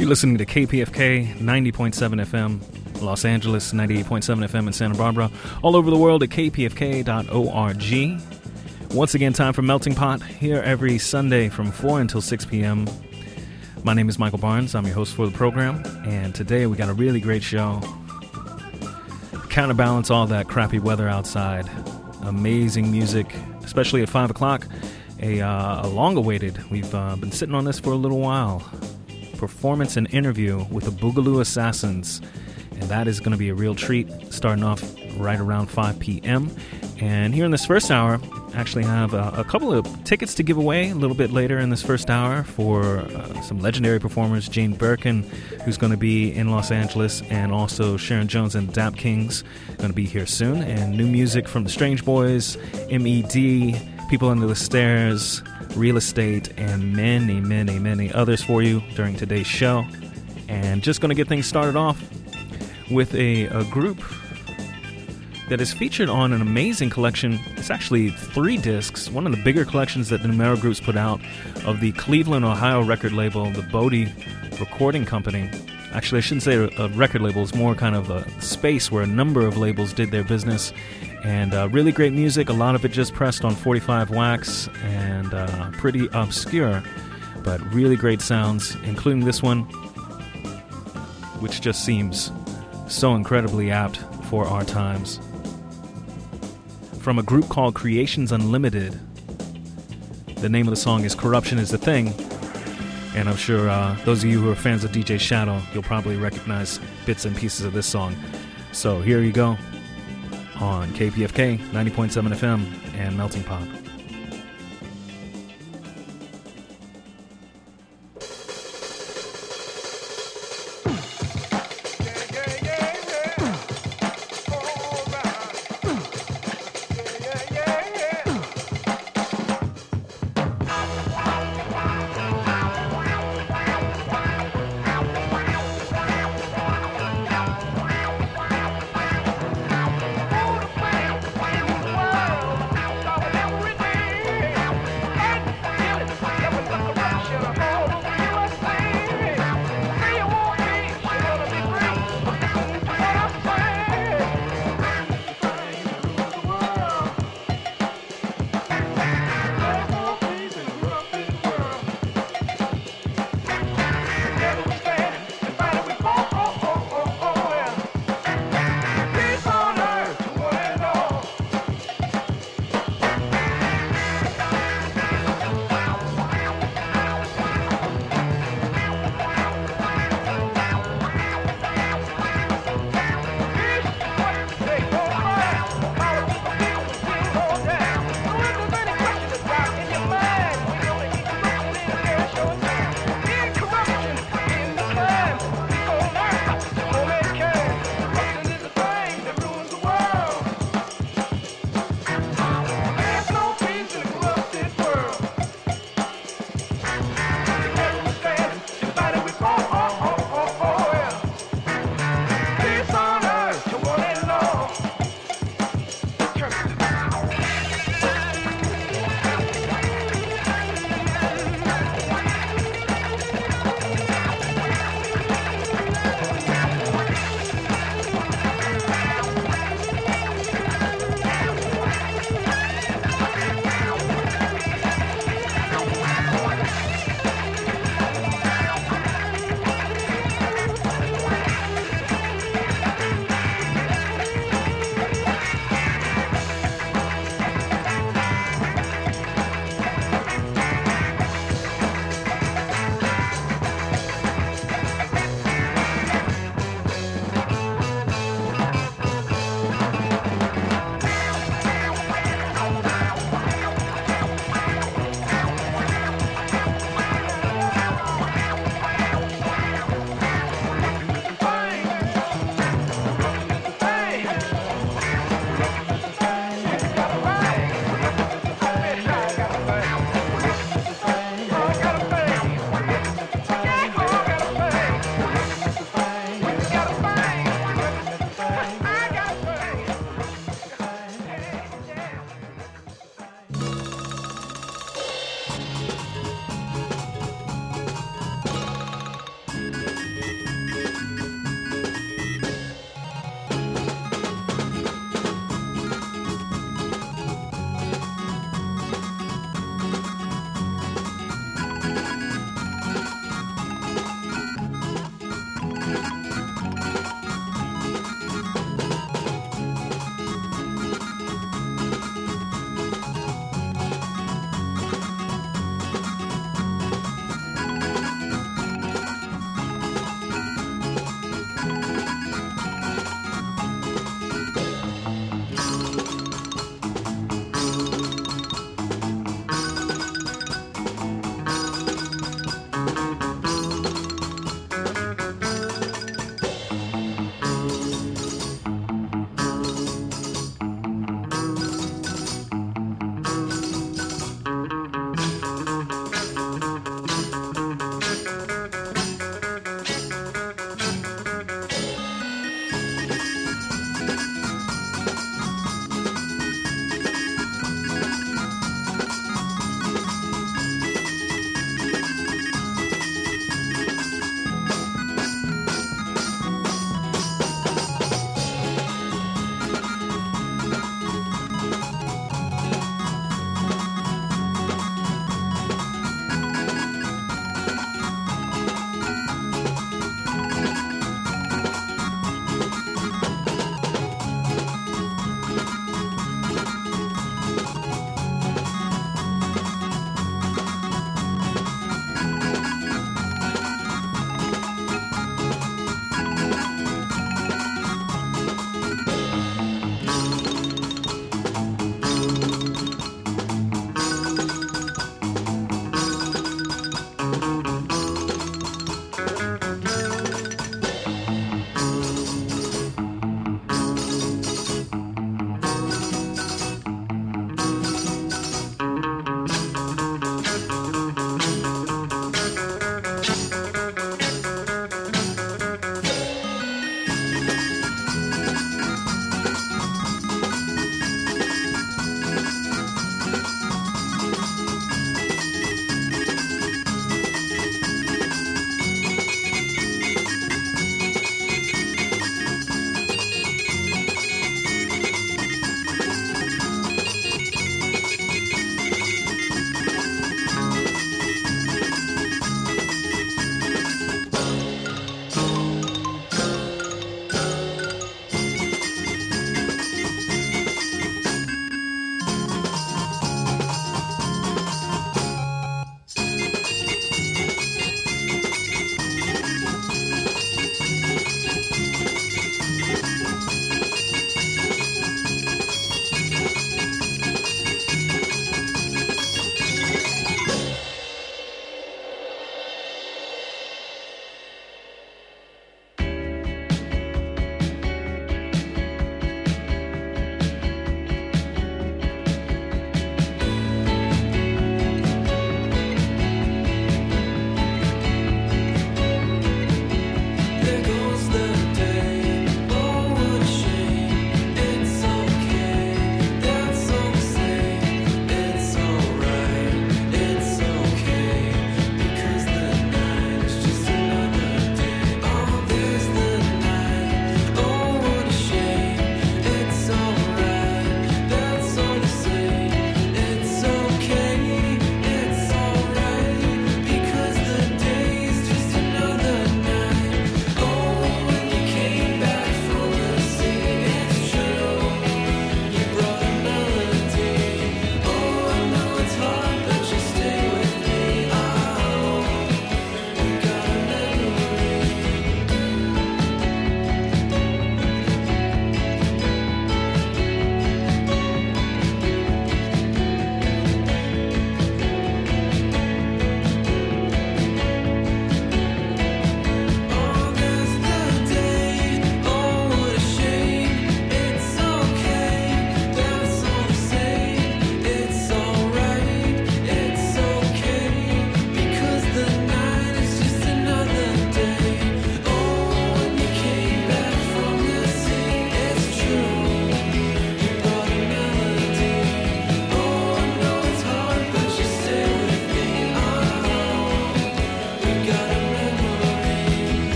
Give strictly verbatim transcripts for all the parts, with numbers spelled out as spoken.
You're listening to K P F K ninety point seven F M, Los Angeles, ninety-eight point seven F M in Santa Barbara, all over the world at k p f k dot org. Once again, time for Melting Pot, here every Sunday from four until six p.m. My name is Michael Barnes. I'm your host for the program, and today we got a really great show. Counterbalance all that crappy weather outside. Amazing music, especially at five o'clock. A, uh, a long-awaited, we've uh, been sitting on this for a little while, performance and interview with the Boogaloo Assassins, and that is going to be a real treat, starting off right around five p.m. And here in this first hour, I actually have a, a couple of tickets to give away a little bit later in this first hour for uh, some legendary performers, Jane Birkin, who's going to be in Los Angeles, and also Sharon Jones and Dap Kings going to be here soon, and new music from the Strange Boys, M E D, People Under the Stairs, Real Estate, and many, many, many others for you during today's show. And just going to get things started off with a, a group that is featured on an amazing collection. It's actually three discs, one of the bigger collections that the Numero Groups put out of the Cleveland, Ohio record label, the Bodie Recording Company. Actually, I shouldn't say a record label, it's more kind of a space where a number of labels did their business. And uh, really great music, a lot of it just pressed on forty-five wax, and uh, pretty obscure, but really great sounds, including this one, which just seems so incredibly apt for our times. From a group called Creations Unlimited, the name of the song is Corruption is the Thing, and I'm sure uh, those of you who are fans of D J Shadow, you'll probably recognize bits and pieces of this song. So here you go, on K P F K ninety point seven F M and Melting Pot. Every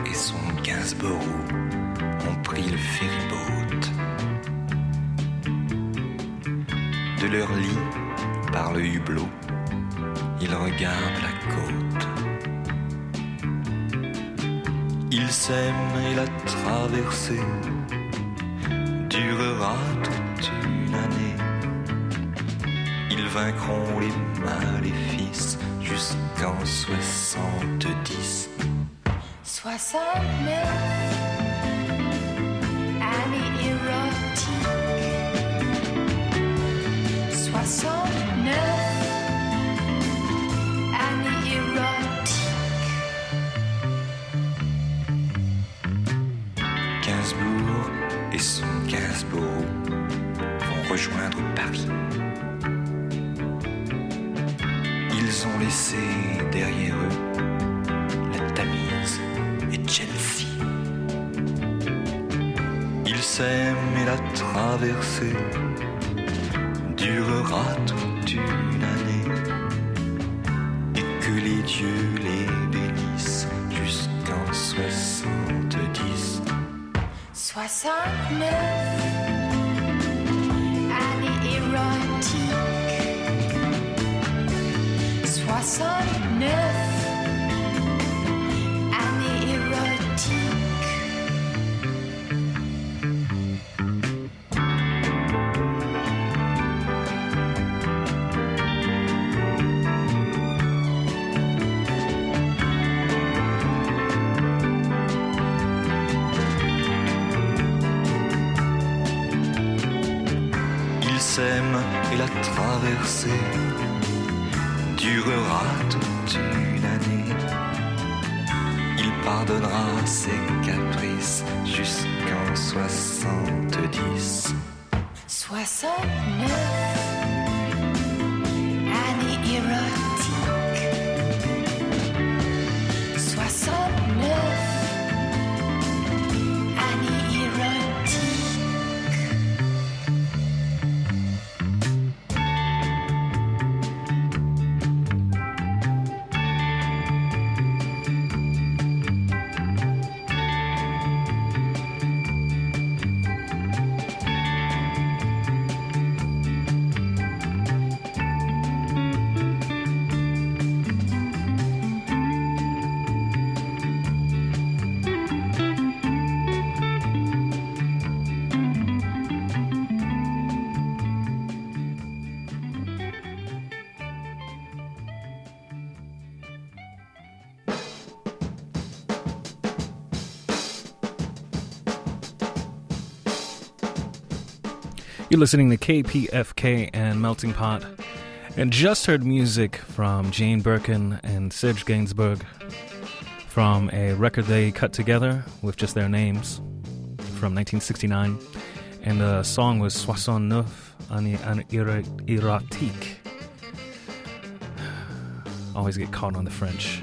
et son Gainsborough ont pris le ferryboat. De leur lit, par le hublot, ils regardent la côte. Ils s'aiment et la traversée durera toute une année. Ils vaincront les maléfices jusqu'en soixante-dix. Soixante-neuf, année érotique. Soixante-neuf, année érotique. Gainsbourg et son Gainsborough vont rejoindre Paris. Ils ont laissé derrière eux la Tamise et Chelsea. Ils s'aiment et la traversée durera toute une année, et que les dieux les bénissent jusqu'en soixante-dix. Soixante-neuf, année érotique. Soixante-neuf, année érotique. Ils s'aiment et la traversée durera toute une année. Il pardonnera ses caprices jusqu'en soixante-dix. Soixante-neuf, année érotique. Soixante-neuf, année érotique. You're listening to K P F K and Melting Pot, and just heard music from Jane Birkin and Serge Gainsbourg from a record they cut together with just their names from nineteen sixty-nine, and the song was soixante-neuf année érotique. Always get caught on the French.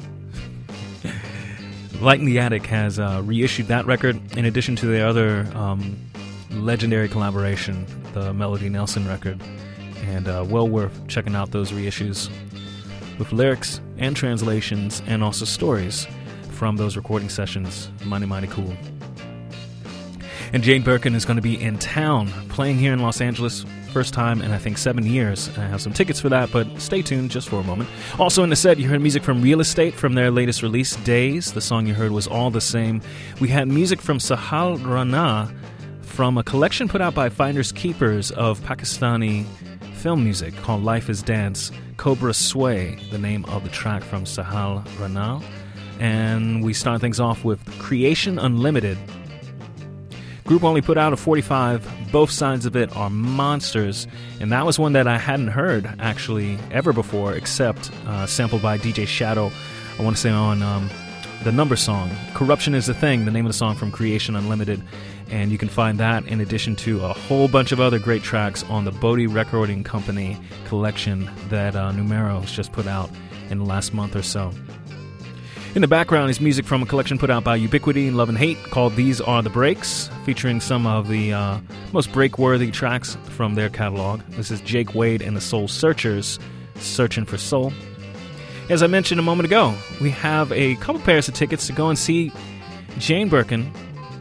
Light in the Attic has uh, reissued that record in addition to their other um, legendary collaboration, the Melody Nelson record, and uh, well worth checking out those reissues with lyrics and translations and also stories from those recording sessions. Mighty, mighty cool. And Jane Birkin is going to be in town playing here in Los Angeles, first time in I think seven years. I have some tickets for that, but stay tuned just for a moment. Also in the set, you heard music from Real Estate from their latest release, Days. The song you heard was All the Same. We had music from Sahal Rana from a collection put out by Finders Keepers of Pakistani film music called Life is Dance. Cobra Sway, the name of the track from Sahal Rana. And we start things off with Creation Unlimited. Group only put out a forty-five. Both sides of it are monsters. And that was one that I hadn't heard, actually, ever before, except uh, sampled by D J Shadow, I want to say on um, the number song. Corruption is the Thing, the name of the song from Creation Unlimited. And you can find that in addition to a whole bunch of other great tracks on the Bodhi Recording Company collection that uh, Numero has just put out in the last month or so. In the background is music from a collection put out by Ubiquity and Love and Hate called These Are the Breaks, featuring some of the uh, most break-worthy tracks from their catalog. This is Jake Wade and the Soul Searchers, Searching for Soul. As I mentioned a moment ago, we have a couple pairs of tickets to go and see Jane Birkin.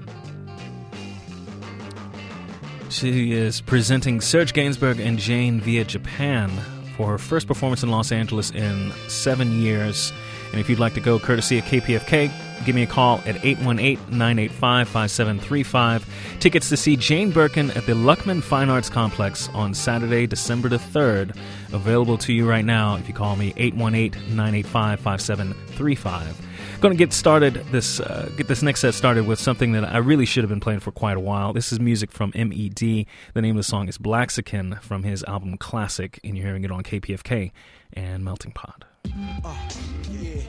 She is presenting Serge Gainsbourg and Jane via Japan for her first performance in Los Angeles in seven years. And if you'd like to go courtesy of K P F K, give me a call at eight one eight, nine eight five, five seven three five. Tickets to see Jane Birkin at the Luckman Fine Arts Complex on Saturday, December the third. Available to you right now if you call me eight one eight, nine eight five, five seven three five. Going to get started this uh, get this next set started with something that I really should have been playing for quite a while. This is music from M E D. The name of the song is Blaxican from his album Classic, and you're hearing it on K P F K and Melting Pot. Uh, yeah.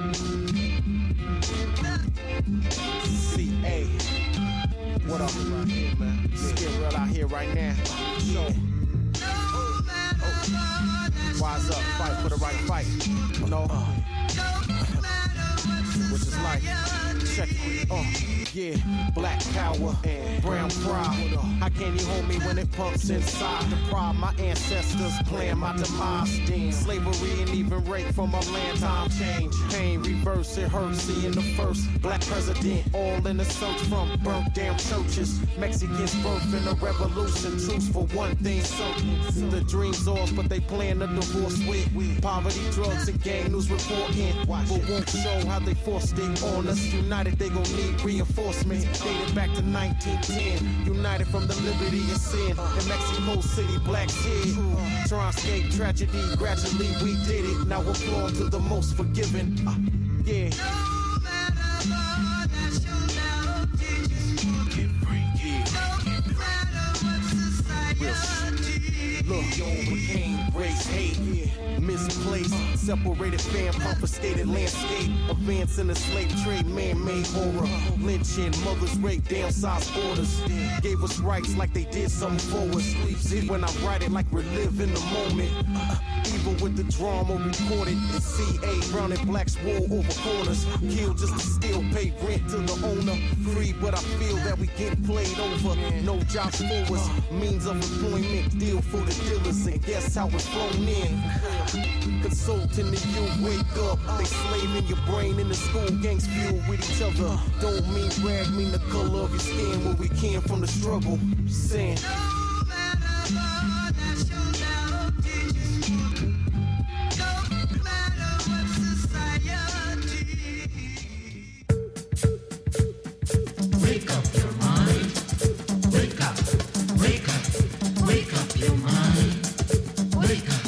C A. What up around here, man? It's getting real out here right now. So, oh, oh. Wise up, fight for the right fight. You know, uh, which is life. Check it. Oh, yeah. Black power and brown pride. How can you hold me when it pumps inside the pride? My ancestors plan my demise. Damn. Slavery and even rape from our land. Time change. Pain reverse. It hurts seeing the first black president. All in the search from burnt down churches. Mexicans birth in a revolution. Truth for one thing certain. The dream's ours, but they plan a divorce with poverty, drugs, and gang news reporting. But won't show how they forced it on us. United, they gon' need reinforcement. Dated back to nineteen ten. United from the liberty and sin. In Mexico City, blacks hid. Trying to escape tragedy. Gradually, we did it. Now applaud to the most forgiven. Uh, yeah. Look, overcame race hate, yeah. Misplaced, separated fam, confiscated landscape, advance in the slave trade, man-made horror, lynching, mothers raped, downsized borders, gave us rights like they did something for us. See when I write it like we're living the moment, uh, even with the drama recorded in C A, brown and blacks war over corners, killed just to still pay rent to the owner, free but I feel that we get played over, no jobs for us, means of employment, deal for the dealers, and guess how it's flown in. Consulting to you, wake up. They slaving your brain in the school gangs fuel with each other. Don't mean brag, mean the color of your skin when we came from the struggle. Saying. Wake up your mind. Wake up, wake up, wake up your mind. Wake up.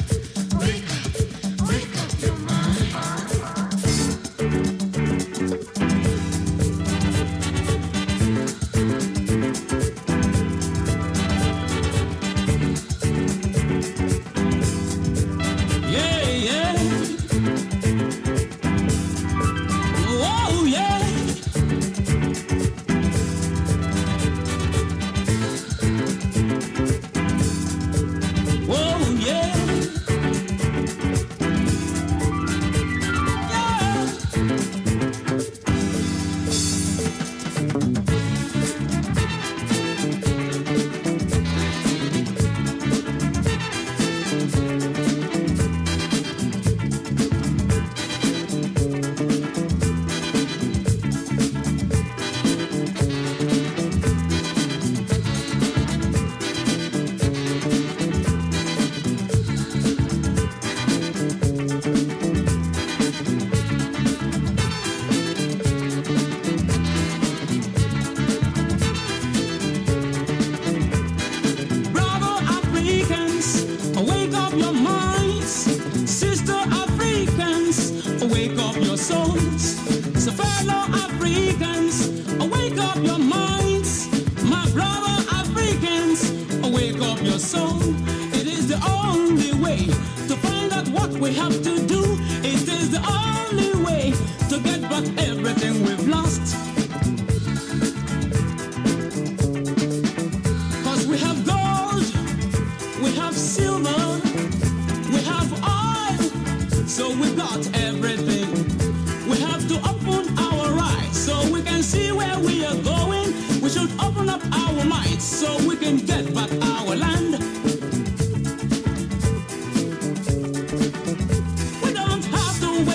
We don't have to wait.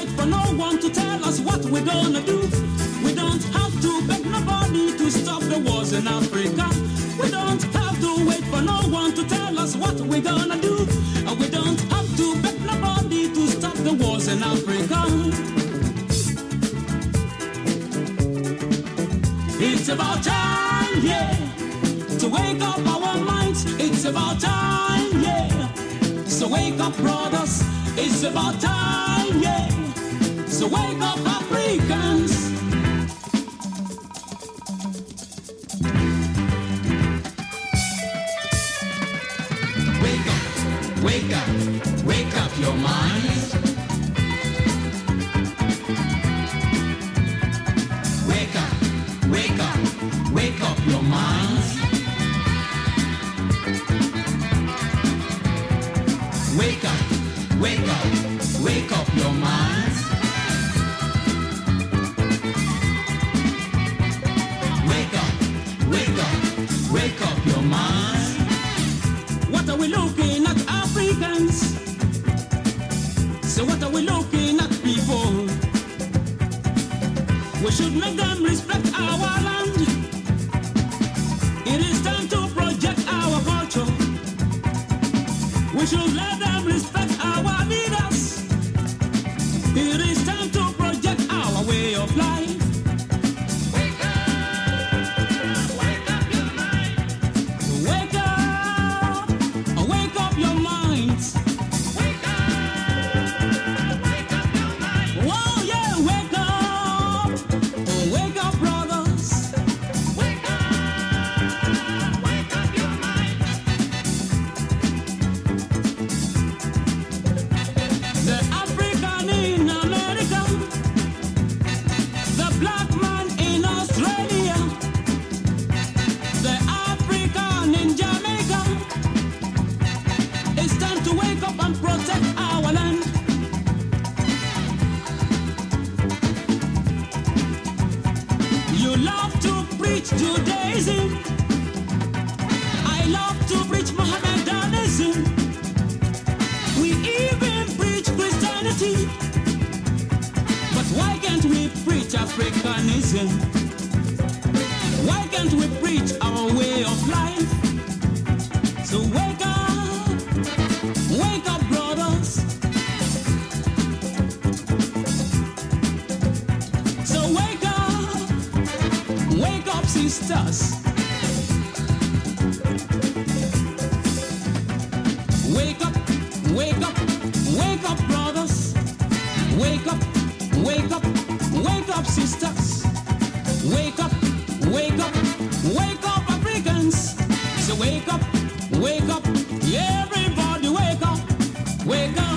gonna do? We don't have to beg nobody to stop the wars in Africa. We don't have to wait for no one to tell us what we're gonna do. And we don't have to beg nobody to stop the wars in Africa. It's about time, yeah, to wake up our minds. It's about time, yeah, so wake up, brothers. It's about time, yeah, so wake up, Africans. Wake up, wake up, wake up your mind. Wake up, wake up, wake up your mind. Wake up, wake up, wake up your mind. Wake up, wake up, wake up your mind. What are we looking at, Africans? So what are we looking at, people? We should make them respect our land. It is time to project our culture. We should let them respect our leaders. It is time to project our way of life. Wake up, wake up your mind. Wake up, wake up your minds. Wake up, wake up your mind. Whoa, yeah, wake up, wake up, brothers. Wake up, wake up your mind. The African in America, the black man in Australia, the African in Jamaica. It's time to wake up and protect our land. You love to preach Judaism. I love to preach Mohammedanism. We even preach Christianity. But why can't we preach Africanism? Why can't we preach our way of life? So wake up, wake up, brothers. So wake up, wake up, sisters. Wake up, wake up, wake up, brothers. Wake up, wake up, wake up, sisters. Wake up, wake up, wake up, Africans. So wake up, wake up, everybody wake up, wake up.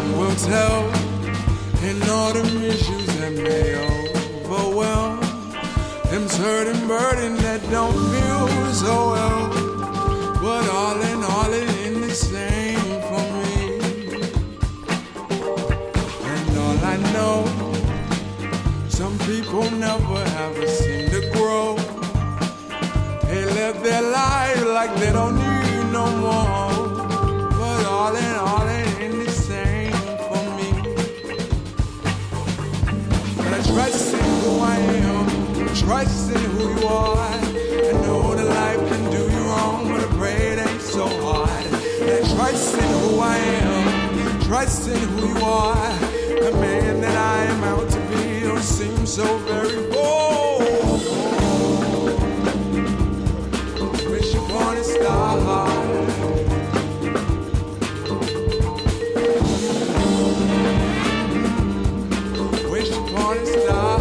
tell in all the issues that may overwhelm Feelings hurting, burden that don't feel so well. But all in all, it ain't the same for me. And all I know, some people never ever seem to grow. They live their life like they don't need no more. But all in all, it ain't the same for me. But I trust in who I am, trust in who you are. I know that life can do you wrong, but I pray it ain't so hard. And I trust in who I am, trust in who you are. The man that I am out to be don't seem so very bold. Wish upon a star. Wish upon a star.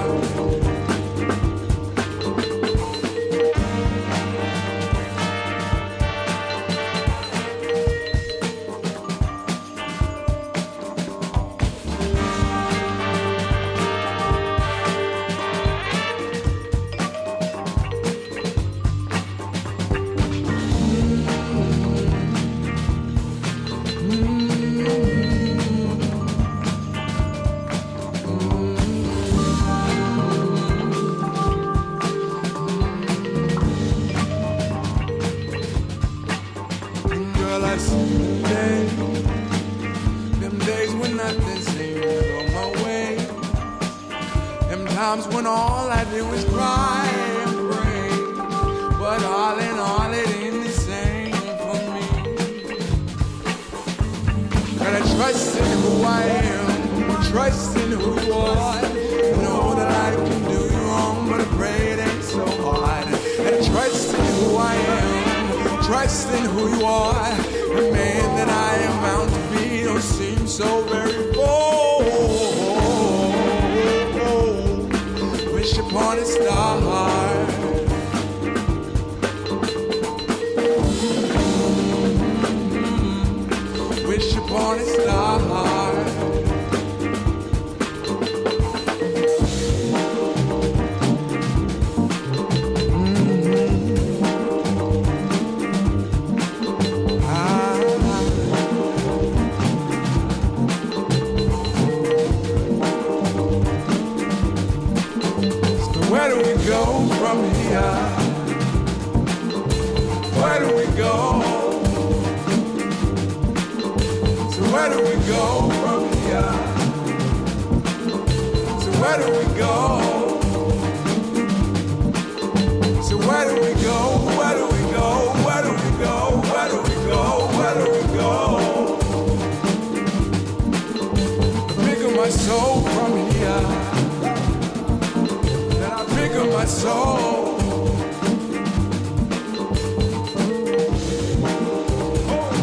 When all I do is cry and pray, but all in all it ain't the same for me. Gotta trust in who I am, trust in who you are. Know that life can do you wrong, but I pray it ain't so hard. And trust in who I am, trust in who you are. The man that I am bound to be don't seem so very bold. Wish upon a star. Wish upon a star. Where do we go from here? Where do we go? So where do we go from here? So where do we go? So where do we go? Where do we go? Where do we go? Where do we go? Where do we go? Pick up my soul from here. Pick up my soul. Oh.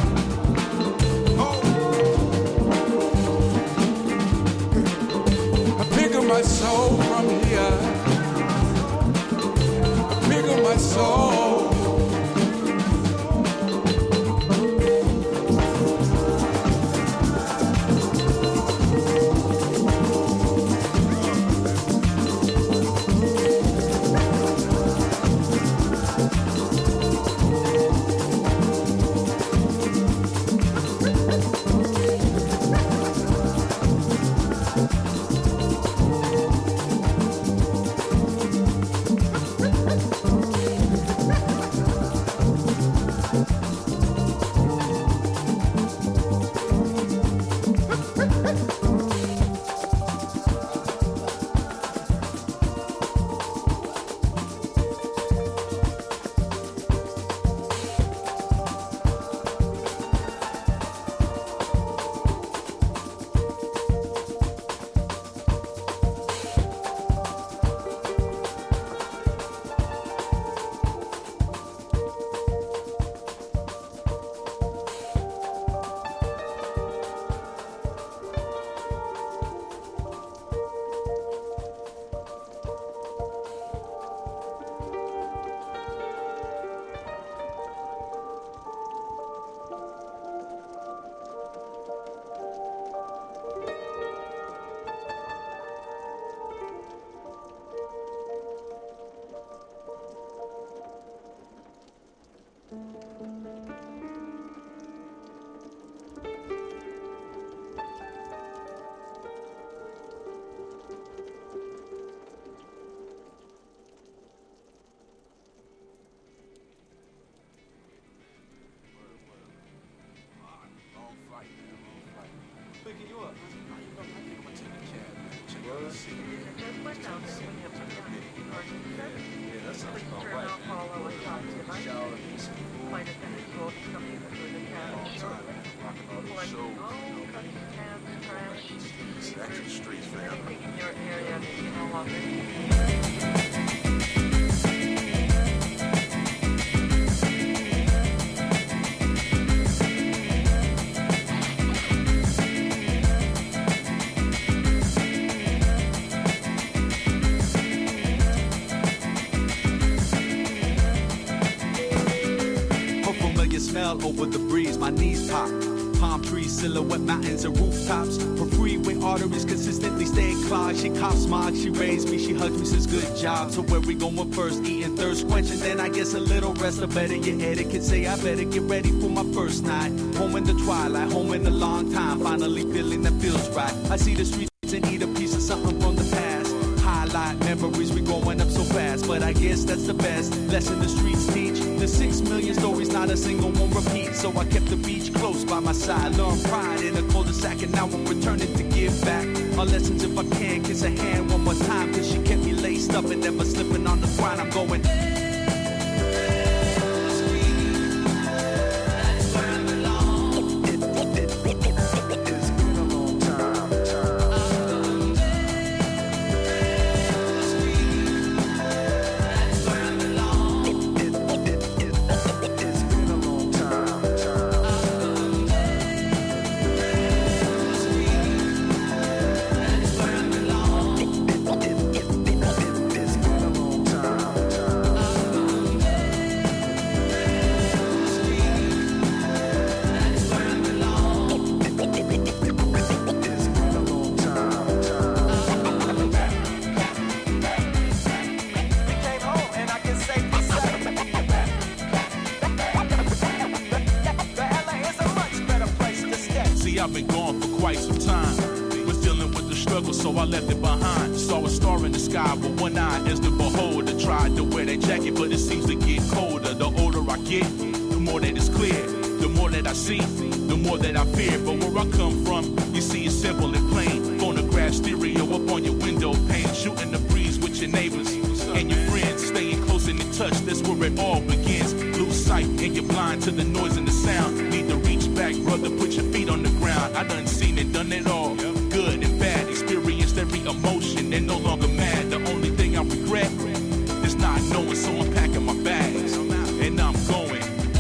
Oh. I pick up my soul from here. I pick up my soul. Over the breeze, my knees pop. Palm trees, silhouette mountains and rooftops. Her freeway arteries consistently stay clogged. She cops smog, she raised me, she hugs me, says good job. So where we going first? Eating thirst quenching, then I guess a little rest. Or better your etiquette, say I better get ready for my first night. Home in the twilight, home in a long time. Finally feeling that feels right. I see the streets and eat a piece of something from the past. Highlight memories, we growing up so fast. But I guess that's the best lesson the streets teach. The six million stories, not a single one repeats. So I kept the beach close by my side. Learned pride in a cul-de-sac, and now I'm returning to give back. Our lessons if I can, kiss a hand one more time. Cause she kept me laced up and never slipping on the grind. I'm going... I've been gone for quite some time. Was dealing with the struggle, so I left it behind. Saw a star in the sky, but one eye is the beholder. Tried to wear that jacket, but it seems to get colder. The older I get, the more that it's clear. The more that I see, the more that I fear. But where I come from, you see it's simple and plain. Phonograph stereo up on your window pane. Shooting the breeze with your neighbors and your friends. Staying close and in touch, that's where it all begins. Lose sight and you're blind to the noise and the sound. Need to reach back, brother, put your feet on the ground. I done seen it, done it all. Good and bad, experienced every emotion and no longer mad. The only thing I regret is not knowing, so I'm packing my bags and I'm going.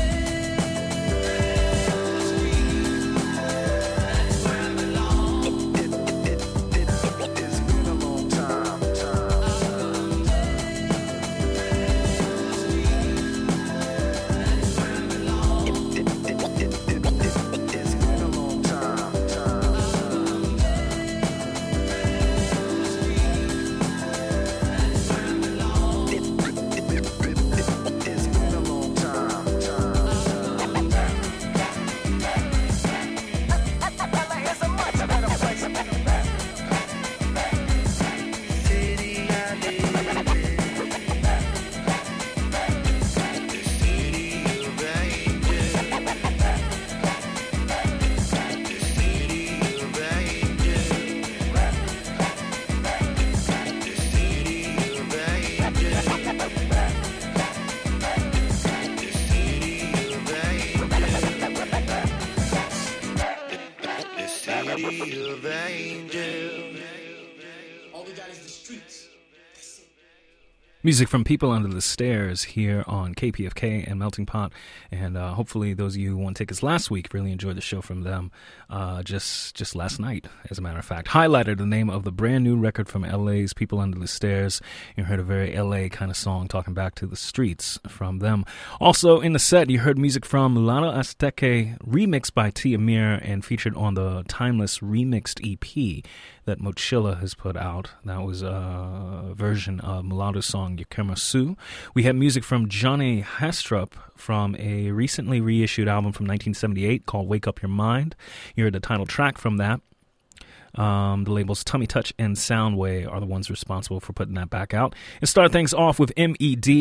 Music from People Under the Stairs here on K P F K and Melting Pot. And uh, hopefully those of you who won tickets last week really enjoyed the show from them uh, just just last night, as a matter of fact. Highlighted the name of the brand new record from L A's People Under the Stairs. You heard a very L A kind of song talking back to the streets from them. Also in the set, you heard music from Mulano Azteca, remixed by T. Amir and featured on the Timeless Remixed E P that Mochila has put out. That was a version of Mulato's song Yakema Su. We had music from Johnny Hastrup from a recently reissued album from nineteen seventy-eight called Wake Up Your Mind. You heard the title track from that. Um, the labels Tummy Touch and Soundway are the ones responsible for putting that back out. And start things off with M E D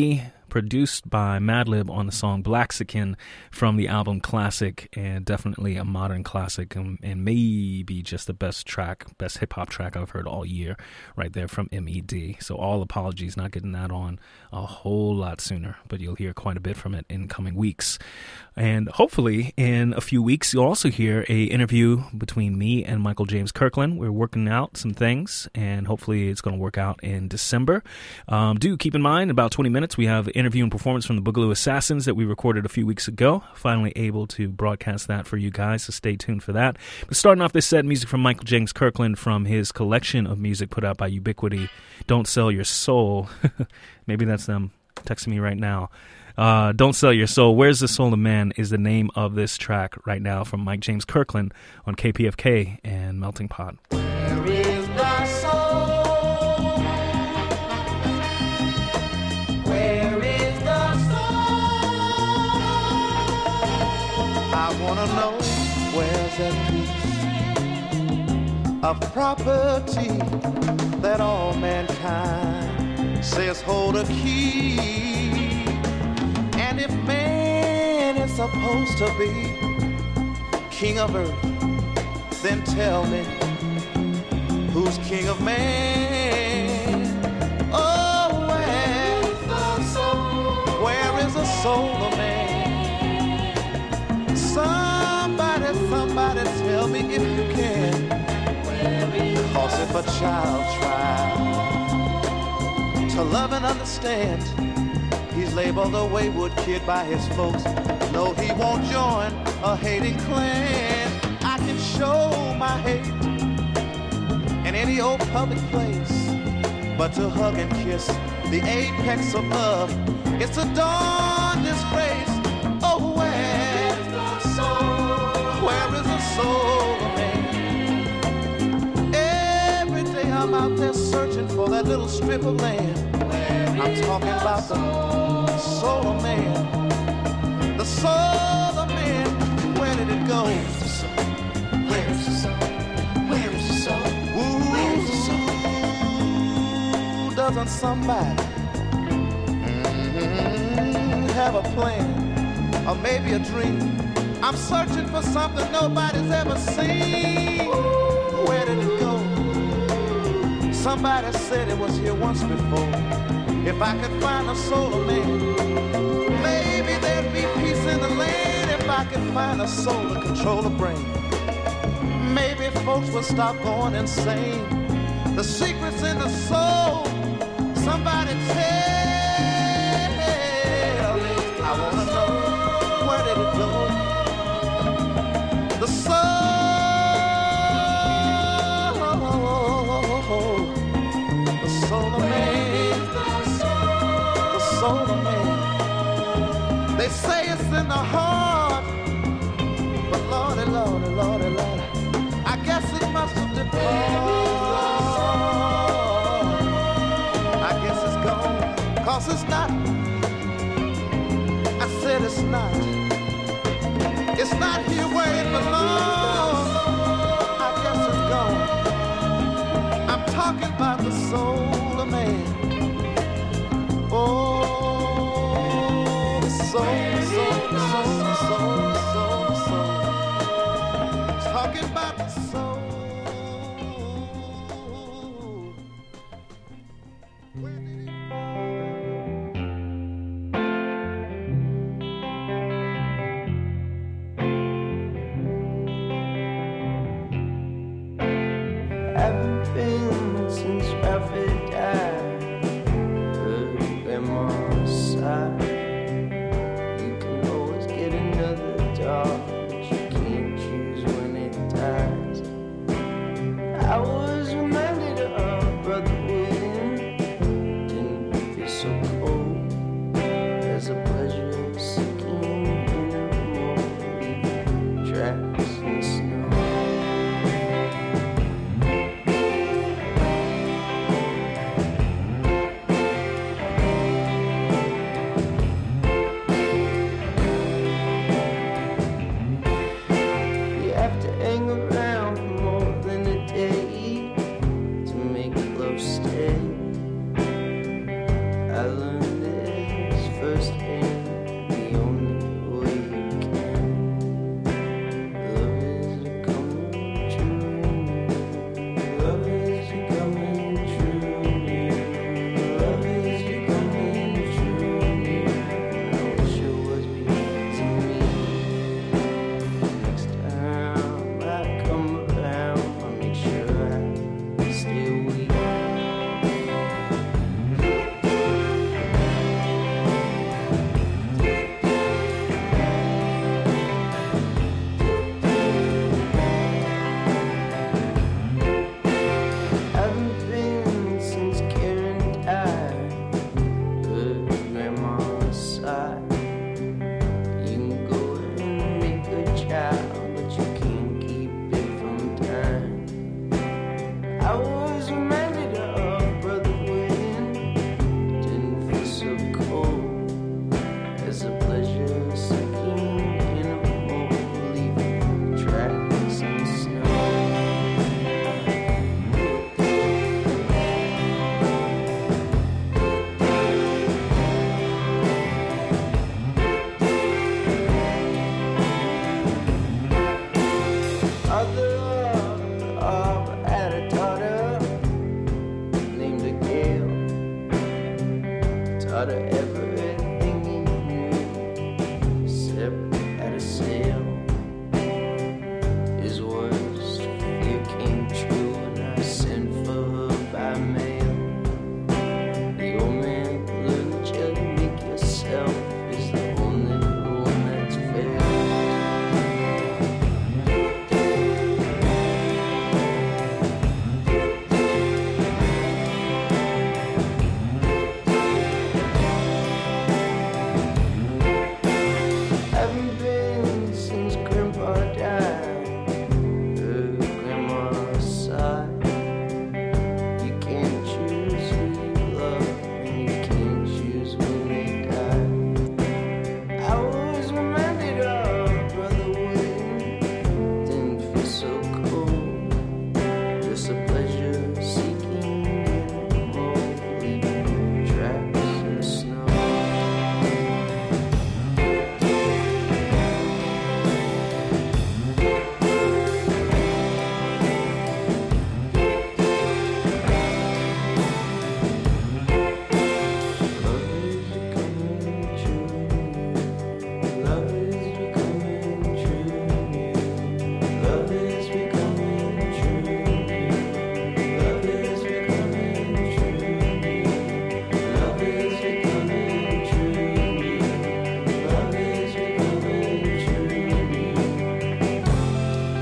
produced by Madlib on the song Blaxican from the album Classic, and definitely a modern classic, and, and maybe just the best track, best hip-hop track I've heard all year, right there from M E D. So all apologies not getting that on a whole lot sooner, but you'll hear quite a bit from it in coming weeks. And hopefully in a few weeks, you'll also hear a interview between me and Michael James Kirkland. We're working out some things, and hopefully it's going to work out in December. Um, do keep in mind, in about twenty minutes, we have an interview and performance from the Boogaloo Assassins that we recorded a few weeks ago. Finally able to broadcast that for you guys, so stay tuned for that. But starting off this set, music from Michael James Kirkland from his collection of music put out by Ubiquity, Don't Sell Your Soul. Maybe that's them texting me right now. Uh, Don't Sell Your Soul. Where's the Soul of Man is the name of this track right now from Mike James Kirkland on K P F K and Melting Pot. Where is the soul? Where is the soul? I wanna know where's that piece of property that all mankind says hold a key. And if man is supposed to be king of earth, then tell me, who's king of man? Oh, where is the soul? Where is the soul of man? Somebody, somebody tell me if you can. Cause if a child tries to love and understand, he's labeled a wayward kid by his folks. No, he won't join a hating clan. I can show my hate in any old public place, but to hug and kiss the apex of love, it's a dawn disgrace. Oh, where is the soul? Where is the soul of man? Every day I'm out there searching for that little strip of land. I'm talking about the soul of man. The soul of man, where did it go? Where's the soul? Where's the soul? Where is the soul? Ooh, Where's the soul? doesn't somebody mm-hmm, have a plan or maybe a dream? I'm searching for something nobody's ever seen. Where did it go? Somebody said it was here once before. If I could find the soul of man, maybe there'd be peace in the land. If I could find a soul to control the brain, maybe folks would stop going insane. The secret's in the soul. Somebody tell me. I wanna know, where did it go? The soul, the soul of man, the soul of man. They say it's in the heart, but Lordy, Lordy, Lordy, Lordy, I guess it must have departed. I guess it's gone, 'cause it's not. I said it's not. It's not here where it belongs. I guess it's gone. I'm talking about the soul of man. Oh, the soul, the soul, the soul, the soul, the soul, the soul. Talking about the soul. Where did it Haven't been since Rafi died. was reminded of Brother Wayne. Didn't feel so cold as a pleasure sinking in a mold, leaving tracks in the snow. Other of had a daughter named a Gail. Taught her everything he knew, except how to sail. His worst fear came true when I sent for her by mail. The old man learned just to make yourself is the only rule that's fair. Haven't been since Grandpa died. Heard Grandma's sigh. You can't choose who you love, and you can't choose when they die. I was reminded of Brother Wayne. Didn't feel so cold. Just a pleasure seeking in a mold, leaving tracks in the snow. Love is becoming true. Love is becoming true. Love is becoming true. Love is becoming true. Love is becoming true.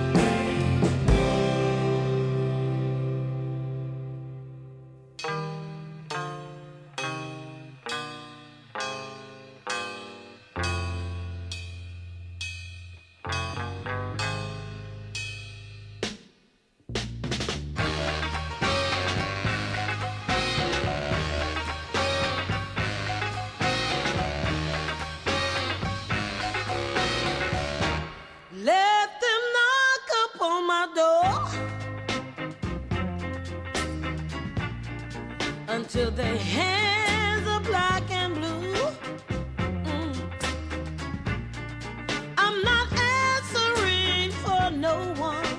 Let them knock upon my door until their hands are black and blue. Mm. I'm not answering for no one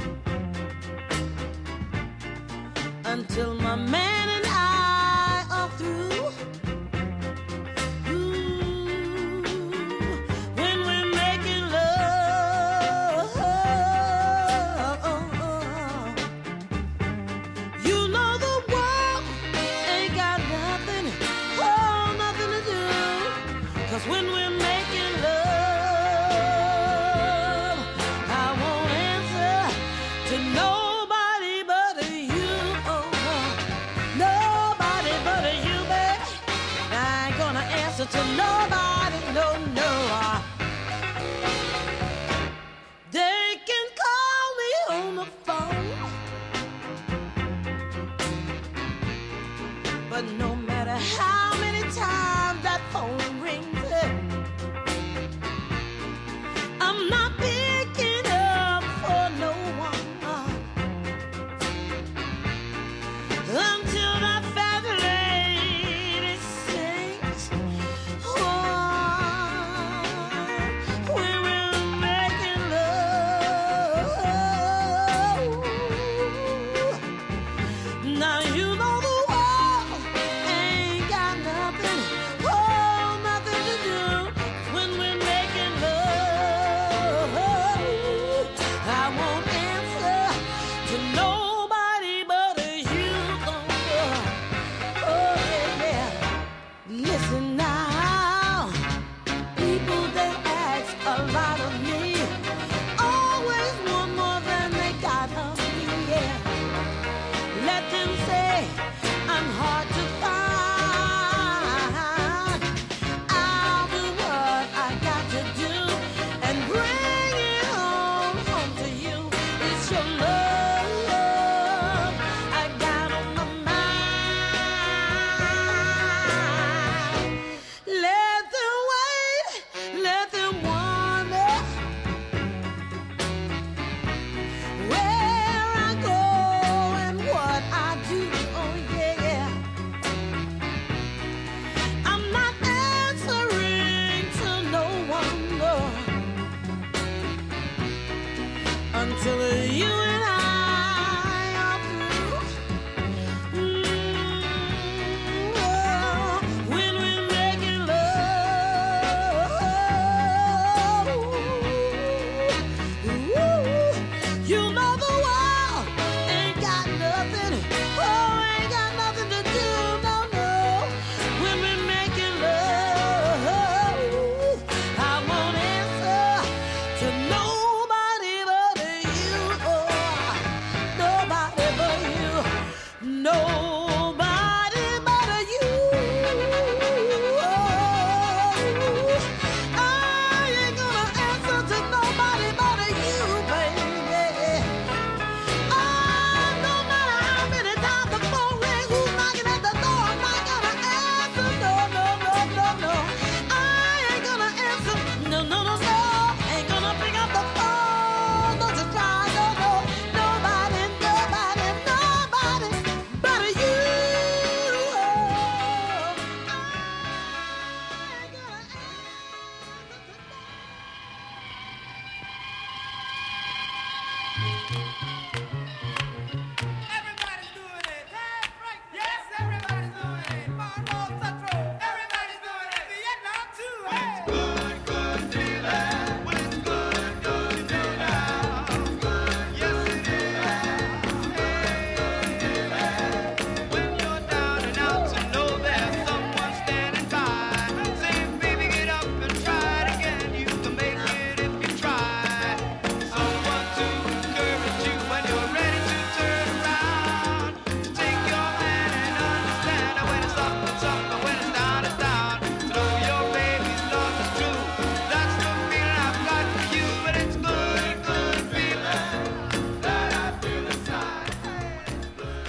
until my man and I are through. Ooh, when we're making love, you know the world ain't got nothing, oh, nothing to do. 'Cause when we're making love, I won't answer to nobody but you. Oh, nobody but you, baby. I ain't gonna answer to nobody, no, no. They can call me on the phone, but no matter how many times that phone rings, I'm not picking up for no one until that fat lady sings. Oh, when we're making love. Now you know the world ain't got nothing, oh, nothing to do. When we're making love, I won't answer to nobody but you. Oh, oh, yeah. Listen now, people they ask a lot of me, always want more than they got of me. Yeah. Let them say I'm hard to find. I'll do what I got to do and bring it home, home to you. It's your love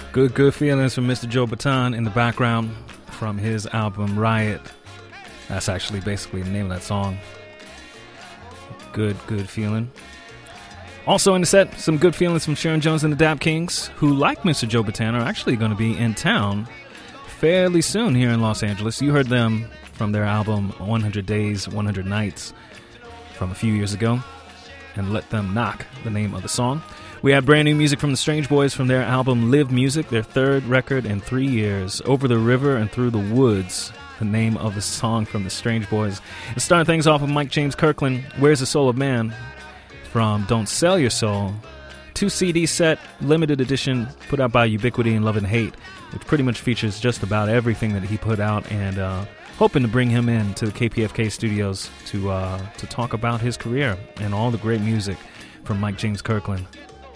Good, good feelings from Mister Joe Bataan in the background from his album Riot. That's actually basically the name of that song. Good, good feeling. Also in the set, some good feelings from Sharon Jones and the Dap Kings, who, like Mister Joe Bataan, are actually going to be in town fairly soon here in Los Angeles. You heard them from their album one hundred days, one hundred nights from a few years ago, and Let Them Knock, the name of the song. We had brand new music from the Strange Boys from their album Live Music, their third record in three years. Over the River and Through the Woods, the name of the song from the Strange Boys. And starting things off with Mike James Kirkland, Where's the Soul of Man, from Don't Sell Your Soul. Two C D set, limited edition, put out by Ubiquity and Love and Hate, which pretty much features just about everything that he put out, and uh, hoping to bring him in to the K P F K studios to uh, to talk about his career and all the great music from Mike James Kirkland.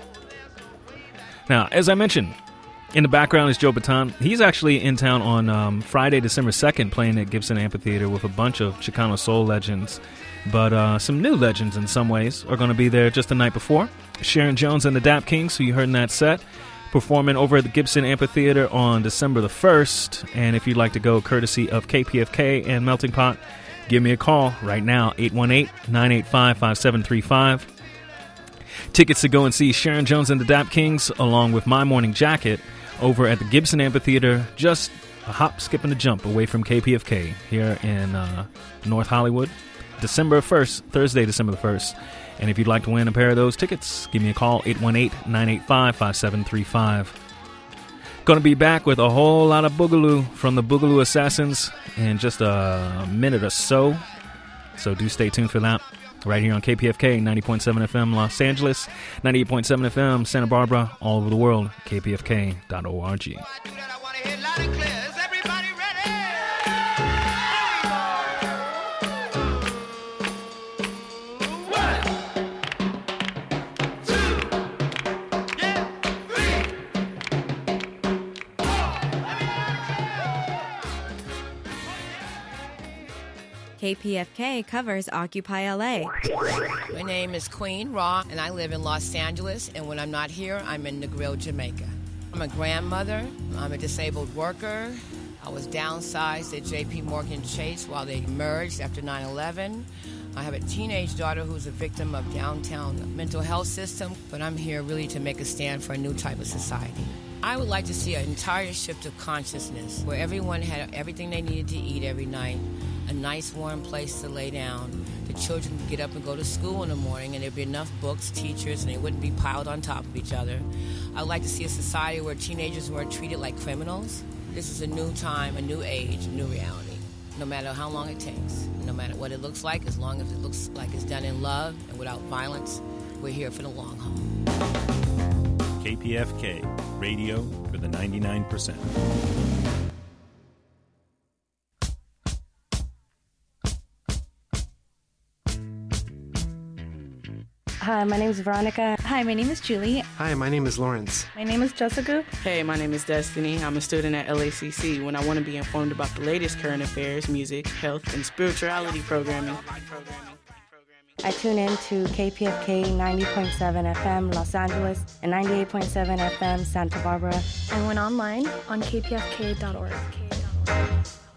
Now, as I mentioned, in the background is Joe Bataan. He's actually in town on um, Friday, December second, playing at Gibson Amphitheater with a bunch of Chicano soul legends. But uh, some new legends in some ways are going to be there just the night before. Sharon Jones and the Dap Kings, who you heard in that set, performing over at the Gibson Amphitheater on December the first. And if you'd like to go courtesy of K P F K and Melting Pot, give me a call right now, eight one eight, nine eight five, five seven three five. Tickets to go and see Sharon Jones and the Dap Kings, along with My Morning Jacket, over at the Gibson Amphitheater, just a hop, skip, and a jump away from K P F K here in uh, North Hollywood. December first, Thursday, December the first. And if you'd like to win a pair of those tickets, give me a call, eight one eight, nine eight five, five seven three five. Going to be back with a whole lot of Boogaloo from the Boogaloo Assassins in just a minute or so. So do stay tuned for that. Right here on K P F K, ninety point seven F M Los Angeles, ninety-eight point seven F M Santa Barbara, all over the world, K P F K dot org. K P F K covers Occupy L A. My name is Queen Raw, and I live in Los Angeles, and when I'm not here, I'm in Negril, Jamaica. I'm a grandmother. I'm a disabled worker. I was downsized at J P Morgan Chase while they merged after nine eleven. I have a teenage daughter who's a victim of downtown mental health system, but I'm here really to make a stand for a new type of society. I would like to see an entire shift of consciousness where everyone had everything they needed to eat every night, a nice warm place to lay down. The children could get up and go to school in the morning, and there'd be enough books, teachers, and they wouldn't be piled on top of each other. I'd like to see a society where teenagers weren't treated like criminals. This is a new time, a new age, a new reality. No matter how long it takes, no matter what it looks like, as long as it looks like it's done in love and without violence, we're here for the long haul. K P F K, radio for the ninety-nine percent. Hi, my name is Veronica. Hi, my name is Julie. Hi, my name is Lawrence. My name is Jessica. Hey, my name is Destiny. I'm a student at L A C C. When I want to be informed about the latest current affairs, music, health, and spirituality programming. I tune in to K P F K ninety point seven F M Los Angeles and ninety-eight point seven F M Santa Barbara. I went online on K P F K dot org.